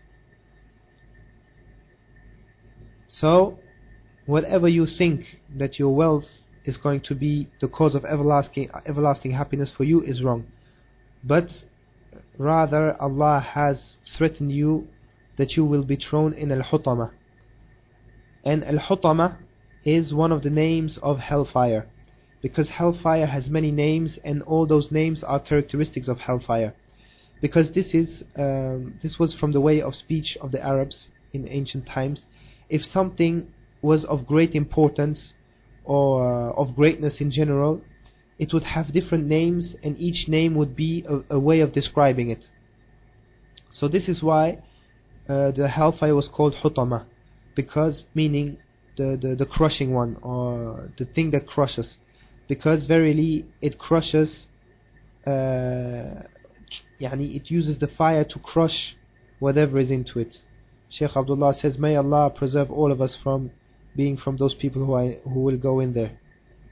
C: So, whatever you think that your wealth is going to be the cause of everlasting, everlasting happiness for you is wrong. But rather Allah has threatened you that you will be thrown in al-hutama. And al-hutama is one of the names of hellfire, because hellfire has many names and all those names are characteristics of hellfire. Because this is um, this was from the way of speech of the Arabs in ancient times. If something was of great importance or uh, of greatness in general, it would have different names and each name would be a, a way of describing it. So this is why uh, the hellfire was called hutama, because meaning the, the, the crushing one, or the thing that crushes, because verily it crushes uh, Yani it uses the fire to crush whatever is into it. Shaykh Abdullah says, may Allah preserve all of us from being from those people who, are, who will go in there.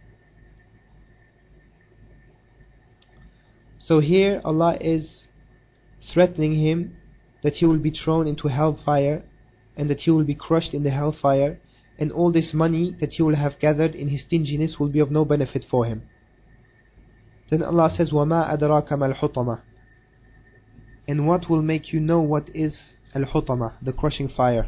C: So here Allah is threatening him that he will be thrown into hellfire and that he will be crushed in the hellfire, and all this money that he will have gathered in his stinginess will be of no benefit for him. Then Allah says, وَمَا أَدْرَاكَ مَا الْحُطَمَةِ. And what will make you know what is al-hutama, the crushing fire?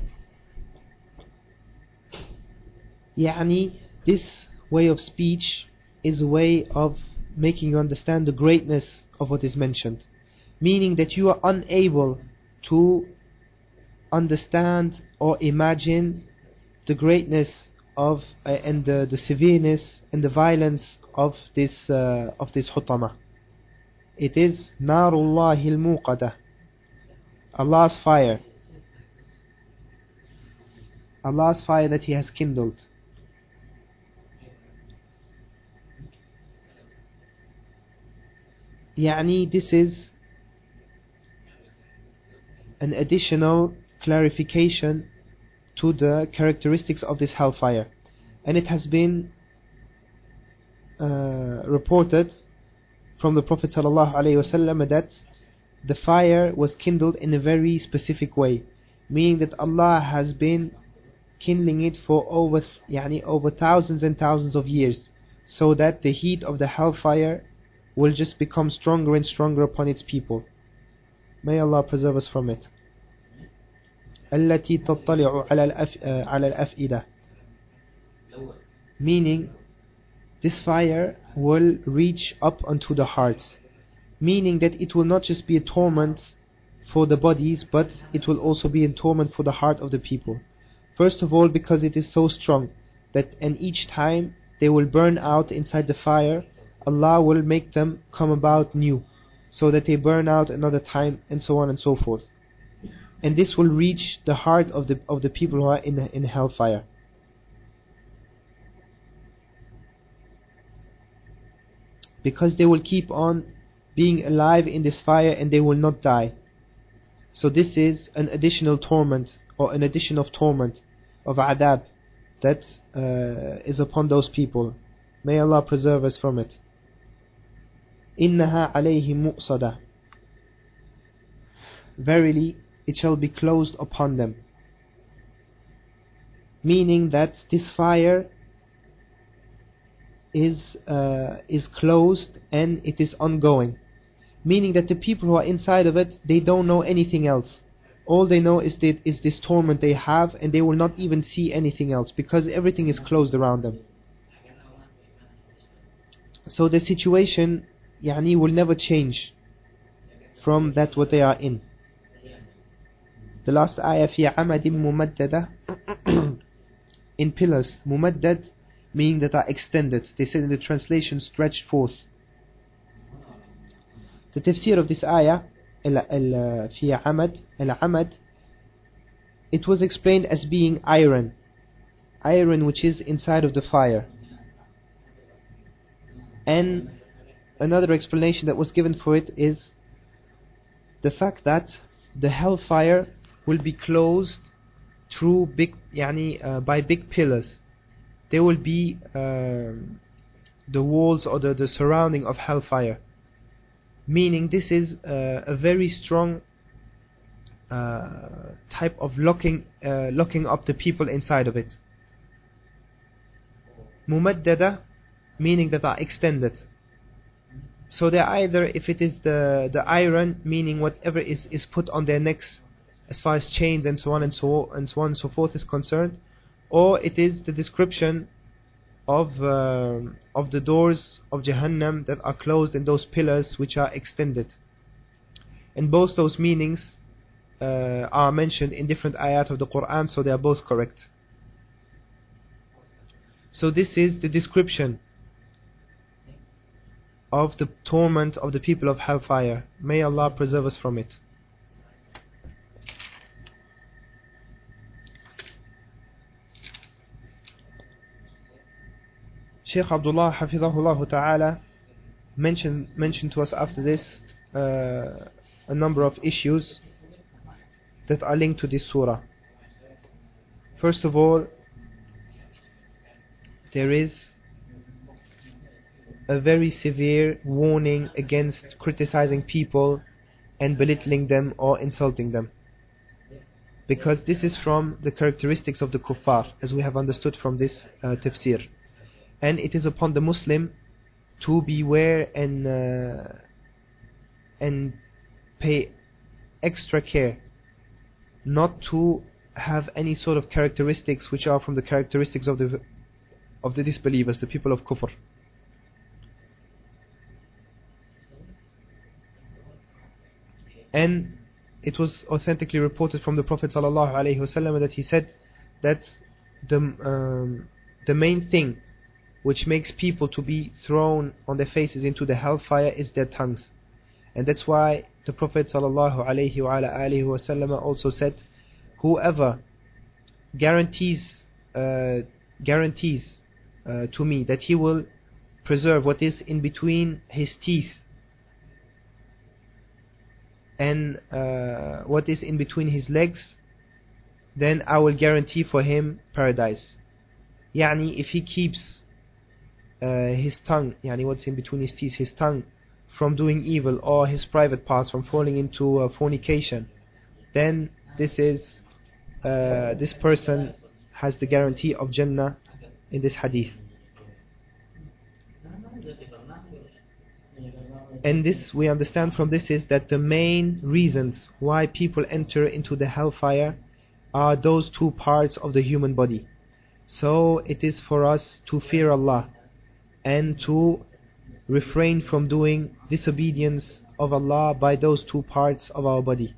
C: Yani, this way of speech is a way of making you understand the greatness of what is mentioned. Meaning that you are unable to understand or imagine the greatness of uh, and the, the severeness and the violence of this uh, of this hutama. It is Narullahi al-Muqadah, Allah's fire. Allah's fire that He has kindled. Yani this is an additional clarification to the characteristics of this hellfire. And it has been uh, reported from the Prophet ﷺ that the fire was kindled in a very specific way, meaning that Allah has been kindling it for over yani over thousands and thousands of years, so that the heat of the hellfire will just become stronger and stronger upon its people. May Allah preserve us from it. التي تطلع على الأف على الأفئدة. Meaning, this fire will reach up unto the hearts, meaning that it will not just be a torment for the bodies, but it will also be a torment for the heart of the people. First of all, because it is so strong that, and each time they will burn out inside the fire, Allah will make them come about new, so that they burn out another time, and so on and so forth. And this will reach the heart of the of the people who are in in hellfire. Because they will keep on being alive in this fire and they will not die. So this is an additional torment, or an addition of torment, of adab, that uh, is upon those people. May Allah preserve us from it. إِنَّهَا عَلَيْهِمْ مُؤْصَدَةٌ. verily it shall be closed upon them. Meaning that this fire is uh, is closed and it is ongoing. Meaning that the people who are inside of it, they don't know anything else. All they know is that is this torment they have, and they will not even see anything else because everything is closed around them. So the situation يعني will never change from that what they are in. The last ayah في عمد ممددة in pillars. ممدد meaning that are extended. They said in the translation stretched forth. The tafsir of this ayah في عمد العمد, it was explained as being iron. Iron which is inside of the fire. And another explanation that was given for it is the fact that the hellfire will be closed through big, يعني, uh, by big pillars. There will be uh, the walls or the, the surrounding of hellfire. Meaning this is uh, a very strong uh, type of locking, uh, locking up the people inside of it. Mumaddada, meaning that are extended. So they're either, if it is the, the iron, meaning whatever is, is put on their necks as far as chains and so on and so and so on and so forth is concerned, or it is the description of uh, of the doors of Jahannam that are closed and those pillars which are extended. And both those meanings uh, are mentioned in different ayat of the Quran, so they are both correct. So this is the description of the torment of the people of hellfire. May Allah preserve us from it. Shaykh Abdullah Hafidhahullah Ta'ala mentioned, mentioned to us after this uh, a number of issues that are linked to this surah. First of all, there is a very severe warning against criticizing people and belittling them or insulting them, because this is from the characteristics of the kuffar, as we have understood from this uh, tafsir. And it is upon the Muslim to beware and uh, and pay extra care not to have any sort of characteristics which are from the characteristics of the of the disbelievers, the people of kufr. And it was authentically reported from the Prophet ﷺ that he said that the um, the main thing which makes people to be thrown on their faces into the hellfire is their tongues. And that's why the Prophet ﷺ also said, whoever guarantees uh, guarantees uh, to me that he will preserve what is in between his teeth and uh, what is in between his legs, then I will guarantee for him paradise. Yani, if he keeps uh, his tongue, yani what's in between his teeth, his tongue from doing evil, or his private parts from falling into uh, fornication, then this is uh, this person has the guarantee of Jannah in this hadith. And this, we understand from this, is that the main reasons why people enter into the hellfire are those two parts of the human body. So it is for us to fear Allah and to refrain from doing disobedience of Allah by those two parts of our body.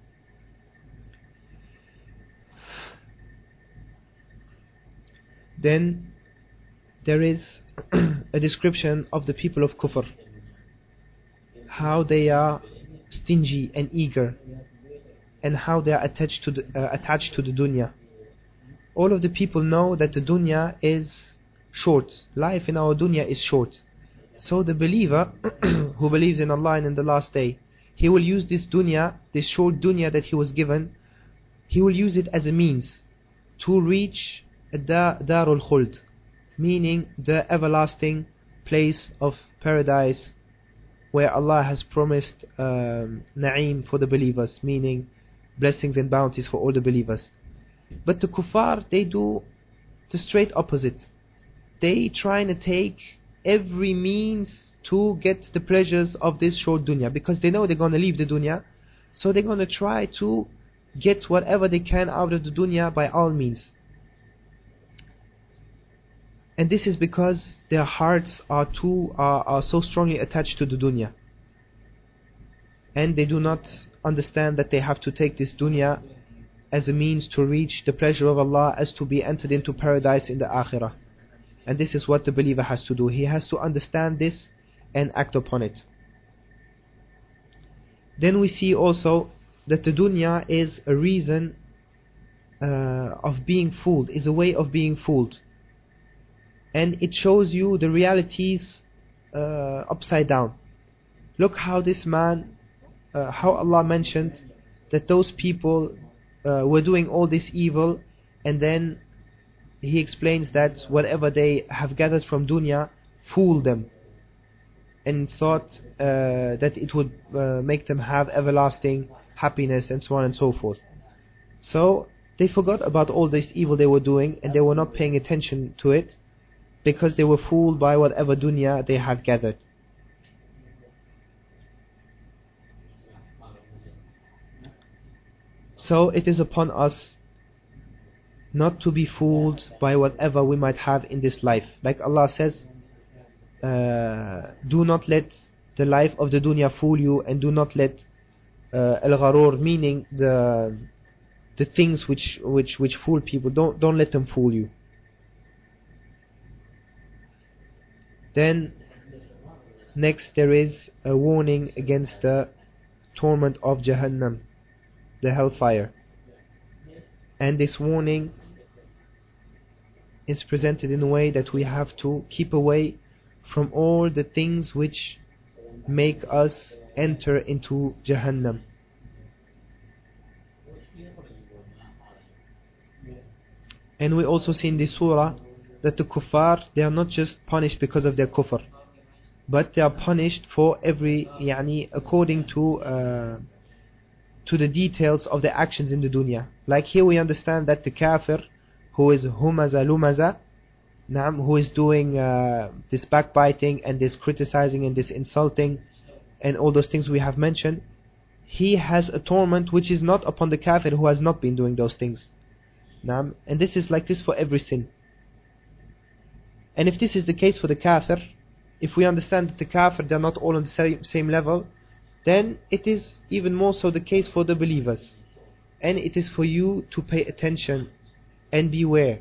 C: Then there is a description of the people of kufr, how they are stingy and eager, and how they are attached to the, uh, attached to the dunya. All of the people know that the dunya is short. Life in our dunya is short. So the believer who believes in Allah and in the last day, he will use this dunya, this short dunya that he was given, he will use it as a means to reach da- Darul Khuld, meaning the everlasting place of paradise, where Allah has promised um, na'im for the believers, meaning blessings and bounties for all the believers. But the kuffar, they do the straight opposite. They try to take every means to get the pleasures of this short dunya, because they know they're going to leave the dunya, so they're going to try to get whatever they can out of the dunya by all means. And this is because their hearts are too are, are so strongly attached to the dunya, and they do not understand that they have to take this dunya as a means to reach the pleasure of Allah, as to be entered into paradise in the akhirah. And this is what the believer has to do. He has to understand this and act upon it. Then we see also that the dunya is a reason uh, of being fooled, is a way of being fooled. And it shows you the realities uh, upside down. Look how this man, uh, how Allah mentioned that those people uh, were doing all this evil, and then He explains that whatever they have gathered from dunya fooled them, and thought uh, that it would uh, make them have everlasting happiness and so on and so forth. So they forgot about all this evil they were doing, and they were not paying attention to it, because they were fooled by whatever dunya they had gathered. So it is upon us not to be fooled by whatever we might have in this life. Like Allah says, uh, do not let the life of the dunya fool you, and do not let uh, al-gharur, meaning the the things which which which fool people, don't don't let them fool you. Then next there is a warning against the torment of Jahannam, the hellfire. And this warning is presented in a way that we have to keep away from all the things which make us enter into Jahannam. And we also see in this surah that the kuffar, they are not just punished because of their kufr, but they are punished for every, yani, according to uh, to the details of their actions in the dunya. Like here we understand that the kafir, who is humaza lumaza, naam, who is doing uh, this backbiting and this criticizing and this insulting and all those things we have mentioned, he has a torment which is not upon the kafir who has not been doing those things. Naam, and this is like this for every sin. And if this is the case for the kafir, if we understand that the kafir, they are not all on the same, same level, then it is even more so the case for the believers. And it is for you to pay attention and beware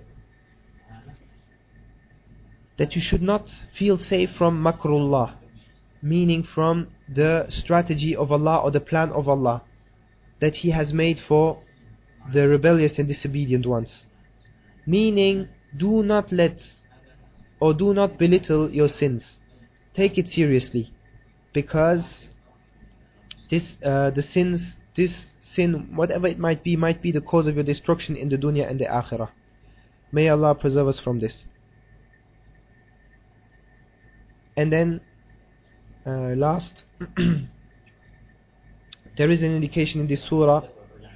C: that you should not feel safe from makrullah, meaning from the strategy of Allah or the plan of Allah that He has made for the rebellious and disobedient ones. Meaning, do not let or do not belittle your sins. Take it seriously, because this uh, the sins, this sin, whatever it might be, might be the cause of your destruction in the dunya and the akhirah. May Allah preserve us from this. And then uh, last, there is an indication in this surah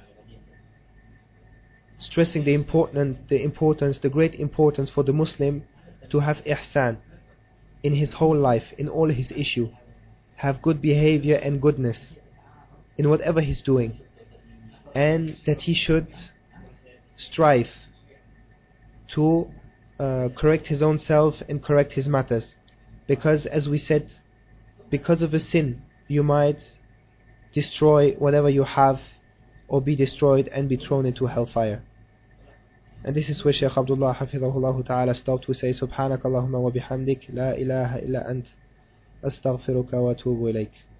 C: stressing the important, the importance, the great importance for the Muslim to have ihsan in his whole life, in all his issue, have good behavior and goodness in whatever he's doing, and that he should strive to uh, correct his own self and correct his matters, because as we said, because of a sin you might destroy whatever you have or be destroyed and be thrown into hellfire. And this is where Shaykh Abdullah Hafidhahullah Ta'ala stopped. We say Subhanakallahumma wa bihamdik, la ilaha illa ant, astaghfiruka wa atubu ilayk.